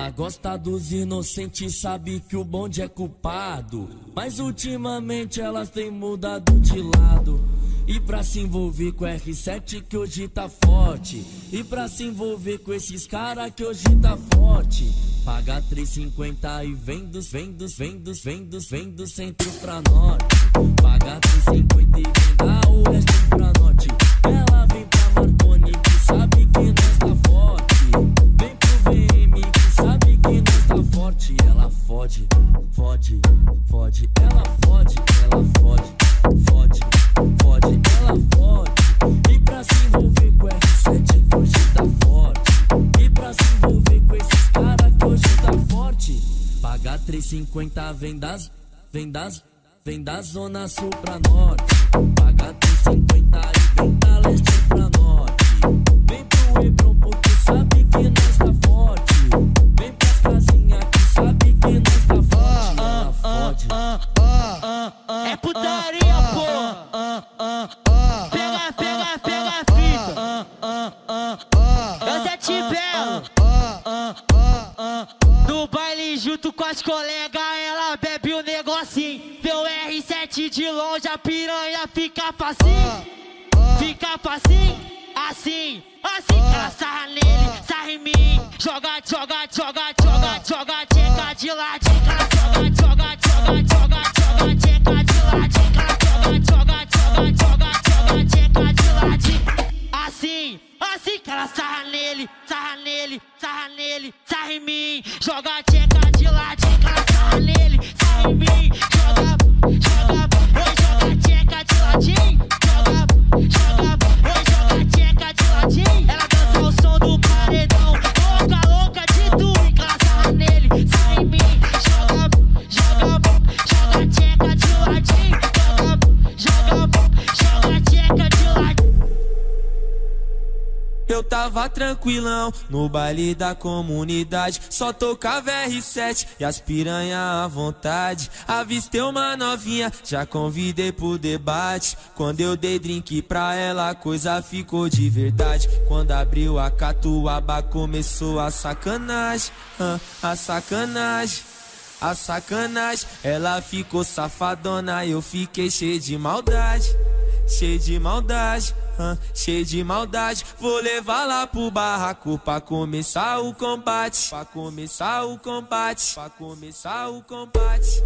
Ela gosta dos inocentes, sabe que o bonde é culpado, mas ultimamente elas têm mudado de lado. E pra se envolver com R7 que hoje tá forte, e pra se envolver com esses cara que hoje tá forte, paga 3,50 e vem do centro pra norte. Paga 3,50 e vem da oeste pra norte. Ela vem pra Marconi que sabe que nós tá forte. Vem pro VM que sabe que nós tá forte. Ela fode, fode, fode. Ela fode, fode, fode. Ela fode. E pra se envolver com R7 que hoje tá forte, e pra se envolver com esses cara que hoje tá forte, paga 3,50 vem da zona sul pra norte. Paga 3,50 e vem da leste pra norte. Vem pro Hebron porque sabe que nós tá forte. Vem pras casinhas que sabe que nós tá forte. Ela fode. É putaria, pô. Pega a fita. Eu Zé Tibelo. No baile junto com as colegas, ela bebe o negocinho. Vê o R7 de longe, a piranha fica facinho. Fica facinho, assim. Ela sarra nele, sarra em mim. Joga tcheca de ladinho. Ela joga tcheca de ladinho. Ela joga tcheca de ladinho. Assim que ela sarra nele, sarra em mim. Joga tcheca de ladinho. Ela sarra nele, sarra em mim. Joga tcheca de ladinho. Joga tcheca de ladinho. Ela dança o som do paredão, louca de twin. Ela sarra nele, sarra em mim. Joga tcheca de ladinho. Joga tcheca de ladinho. Eu tava tranquilão no baile da comunidade, só tocava R7 e as piranha à vontade. Avistei uma novinha, já convidei pro debate. Quando eu dei drink pra ela, a coisa ficou de verdade. Quando abriu a catuaba, começou a sacanagem, a sacanagem. A sacanagem, ela ficou safadona, eu fiquei cheio de maldade. Cheio de maldade, cheio de maldade. Vou levar lá pro barraco pra começar o combate. Pra começar o combate. Pra começar o combate.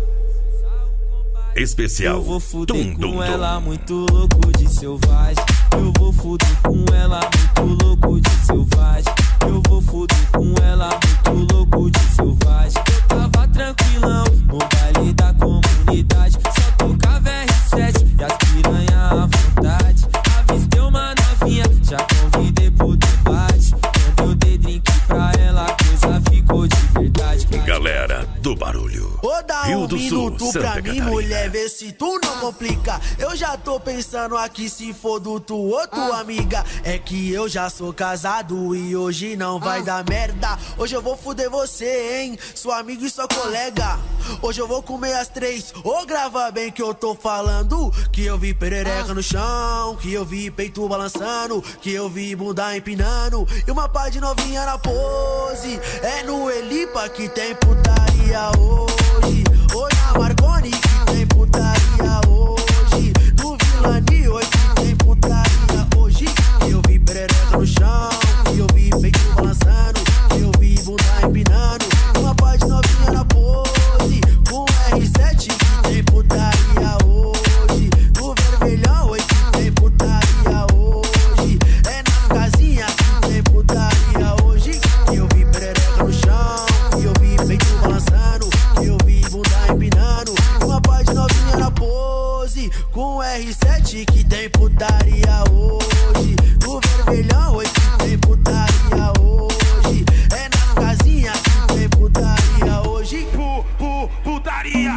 Especial. Eu vou fuder com ela muito louco de selvagem. Eu vou fuder com ela muito louco de selvagem. Eu vou fuder com ela muito louco de selvagem. Eu tava tranquilão no baile da comunidade, só tocava R7 e as piranha à vontade. Avistei uma novinha, já convidei pro debate. Quando eu dei drink pra ela, a coisa ficou de verdade. Galera do barulho, Ô, dá Rio um do Sul, minuto Santa pra mim, Catarina. mulher, vê se tu não complica. Eu já tô pensando aqui, se for do tu ou tua amiga. É que eu já sou casado e hoje não vai dar merda. Hoje eu vou fuder você, hein, sua amiga e sua colega. Hoje eu vou comer as três, ô, grava bem que eu tô falando. Que eu vi perereca no chão, que eu vi peito balançando, que eu vi bunda empinando e uma pá de novinha na pose. É no Elipa que tem putaria hoje. Oi, na Marconi que tem putaria hoje. No Vilani hoje tem putaria hoje. Que eu vi perereca no chão, que eu vi peito balançando, que eu vi bunda empinando, uma pá de novinha na pose. Com R7 que tem putaria hoje. No vermelhão hoje tem putaria hoje. É nas casinhas que tem putaria hoje. Que eu vi perereca no chão, que eu vi peito balançando, que eu vi bunda empinando, uma pá de novinha na pose. Com R7 que tem putaria hoje. No vermelhão hoje tem putaria hoje. É nas casinhas que tem putaria hoje. Putaria.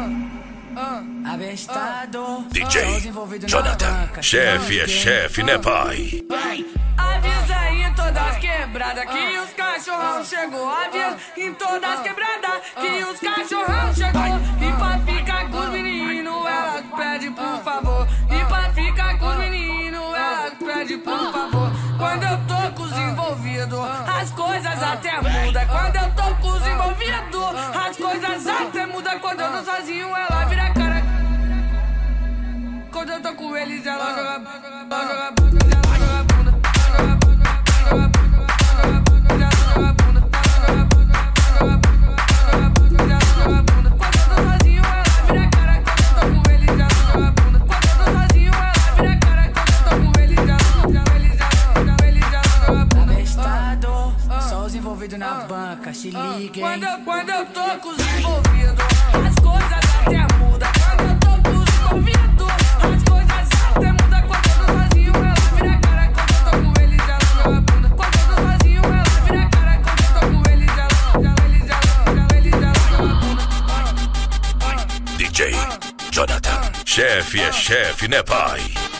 Abestado. DJ Jonathan, chefe é chefe, né, pai? Avisa aí em todas as quebradas que os cachorrão chegou. Avisa em todas as quebradas que os cachorrão chegou. E pra ficar com os meninos, elas pedem por favor. E pra ficar com os meninos, elas pedem por favor. Quando eu tô com os envolvidos, as coisas até mudam. Quando eu tô com os quando eu tô sozinho, ela vira a cara. Quando eu tô com eles, ela joga bunda, ela joga bunda, ela joga bunda, ela joga bunda, ela joga bunda, ela joga bunda, ela joga bunda. Quando eu tô sozinho, ela vira a cara. Quando eu tô com eles, ela joga bunda. Quando eu tô sozinho, ela vira a cara. Quando eu tô com eles, ela joga bunda. Estado, só os envolvidos na banca, se liguem. Quando eu tô com os envolvidos, as coisas até mudam. Quando eu tô com os envolvidos, as coisas até mudam. Quando eu tô sozinho, ela vira a cara. Quando eu tô com eles, ela joga bunda. Quando eu tô sozinho, ela vira a cara. Quando eu tô com eles, ela joga bunda. DJ Jonathan, chefe é chefe, né, pai?